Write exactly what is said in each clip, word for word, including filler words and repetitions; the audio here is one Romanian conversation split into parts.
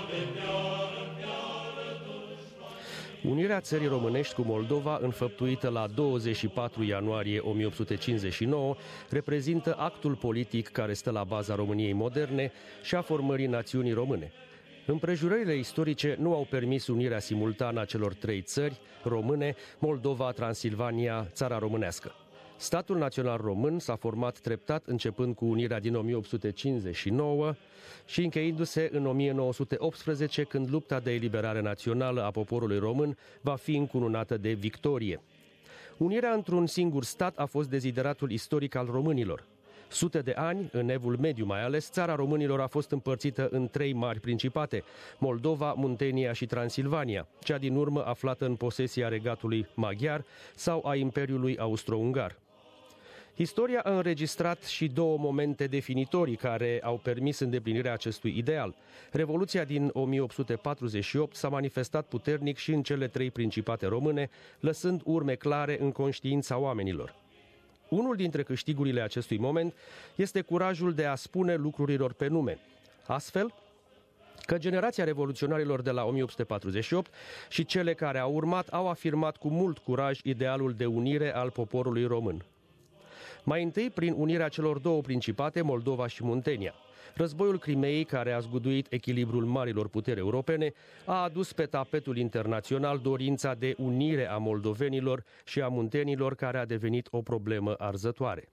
Unirea țării românești cu Moldova, înfăptuită la douăzeci și patru ianuarie o mie opt sute cincizeci și nouă, reprezintă actul politic care stă la baza României moderne și a formării națiunii române. Împrejurările istorice nu au permis unirea simultană a celor trei țări române, Moldova, Transilvania, Țara Românească. Statul național român s-a format treptat începând cu unirea din o mie opt sute cincizeci și nouă și încheindu-se în o mie nouă sute optsprezece, când lupta de eliberare națională a poporului român va fi încununată de victorie. Unirea într-un singur stat a fost dezideratul istoric al românilor. Sute de ani, în Evul Mediu mai ales, țara românilor a fost împărțită în trei mari principate: Moldova, Muntenia și Transilvania, cea din urmă aflată în posesia regatului maghiar sau a Imperiului Austro-Ungar. Istoria a înregistrat și două momente definitorii care au permis îndeplinirea acestui ideal. Revoluția din o mie opt sute patruzeci și opt s-a manifestat puternic și în cele trei principate române, lăsând urme clare în conștiința oamenilor. Unul dintre câștigurile acestui moment este curajul de a spune lucrurilor pe nume. Astfel că generația revoluționarilor de la o mie opt sute patruzeci și opt și cele care au urmat au afirmat cu mult curaj idealul de unire al poporului român. Mai întâi prin unirea celor două principate, Moldova și Muntenia. Războiul Crimeei, care a zguduit echilibrul marilor puteri europene, a adus pe tapetul internațional dorința de unire a moldovenilor și a muntenilor, care a devenit o problemă arzătoare.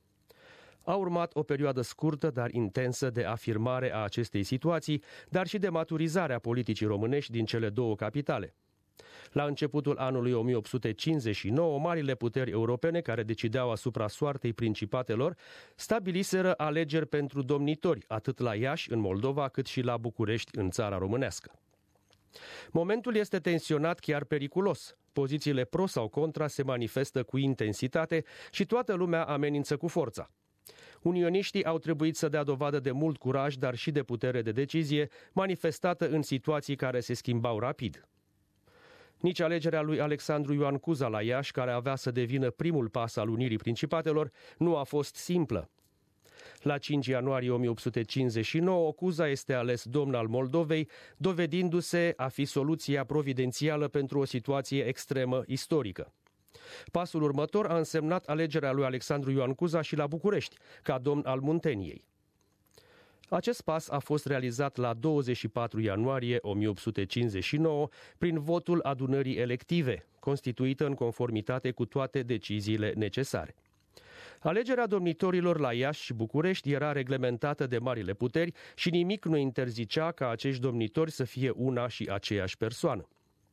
A urmat o perioadă scurtă, dar intensă de afirmare a acestei situații, dar și de maturizare a politicii românești din cele două capitale. La începutul anului o mie opt sute cincizeci și nouă, marile puteri europene care decideau asupra soartei principatelor stabiliseră alegeri pentru domnitori, atât la Iași, în Moldova, cât și la București, în Țara Românească. Momentul este tensionat, chiar periculos. Pozițiile pro sau contra se manifestă cu intensitate și toată lumea amenință cu forța. Unioniștii au trebuit să dea dovadă de mult curaj, dar și de putere de decizie, manifestată în situații care se schimbau rapid. Nici alegerea lui Alexandru Ioan Cuza la Iași, care avea să devină primul pas al unirii principatelor, nu a fost simplă. La cinci ianuarie o mie opt sute cincizeci și nouă, Cuza este ales domn al Moldovei, dovedindu-se a fi soluția providențială pentru o situație extremă istorică. Pasul următor a însemnat alegerea lui Alexandru Ioan Cuza și la București, ca domn al Munteniei. Acest pas a fost realizat la douăzeci și patru ianuarie o mie opt sute cincizeci și nouă prin votul adunării elective, constituită în conformitate cu toate deciziile necesare. Alegerea domnitorilor la Iași și București era reglementată de marile puteri și nimic nu interzicea ca acești domnitori să fie una și aceeași persoană.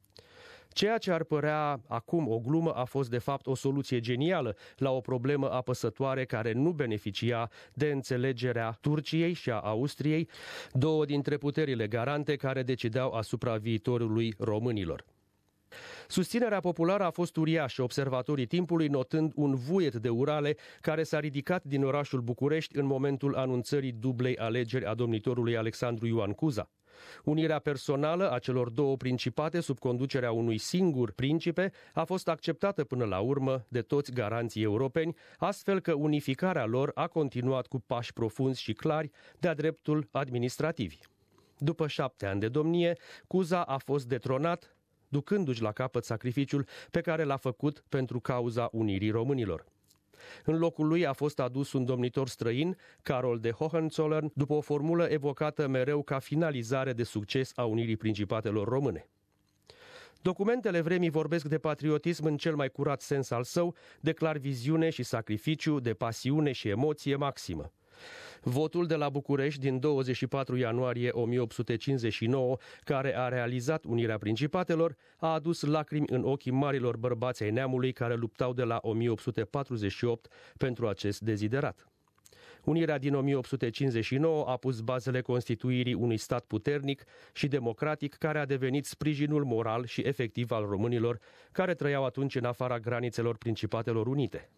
Ceea ce ar părea acum o glumă a fost de fapt o soluție genială la o problemă apăsătoare care nu beneficia de înțelegerea Turciei și a Austriei, două dintre puterile garante care decideau asupra viitorului românilor. Susținerea populară a fost uriașă, observatorii timpului notând un vuiet de urale care s-a ridicat din orașul București în momentul anunțării dublei alegeri a domnitorului Alexandru Ioan Cuza. Unirea personală a celor două principate sub conducerea unui singur principe a fost acceptată până la urmă de toți garanții europeni, astfel că unificarea lor a continuat cu pași profunzi și clari de-a dreptul administrativi. După șapte ani de domnie, Cuza a fost detronat, ducându-și la capăt sacrificiul pe care l-a făcut pentru cauza unirii românilor. În locul lui a fost adus un domnitor străin, Carol de Hohenzollern, după o formulă evocată mereu ca finalizare de succes a unirii principatelor române. Documentele vremii vorbesc de patriotism în cel mai curat sens al său, de clar viziune și sacrificiu, de pasiune și emoție maximă. Votul de la București din douăzeci și patru ianuarie o mie opt sute cincizeci și nouă, care a realizat unirea principatelor, a adus lacrimi în ochii marilor bărbați ai neamului care luptau de la o mie opt sute patruzeci și opt pentru acest deziderat. Unirea din o mie opt sute cincizeci și nouă a pus bazele constituirii unui stat puternic și democratic care a devenit sprijinul moral și efectiv al românilor care trăiau atunci în afara granițelor Principatelor Unite.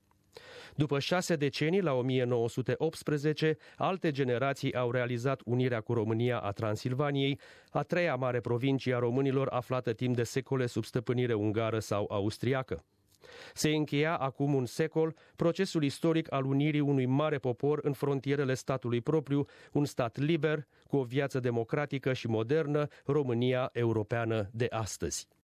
După șase decenii, la o mie nouă sute optsprezece, alte generații au realizat unirea cu România a Transilvaniei, a treia mare provincie a românilor aflată timp de secole sub stăpânire ungară sau austriacă. Se încheia acum un secol procesul istoric al unirii unui mare popor în frontierele statului propriu, un stat liber, cu o viață democratică și modernă, România europeană de astăzi.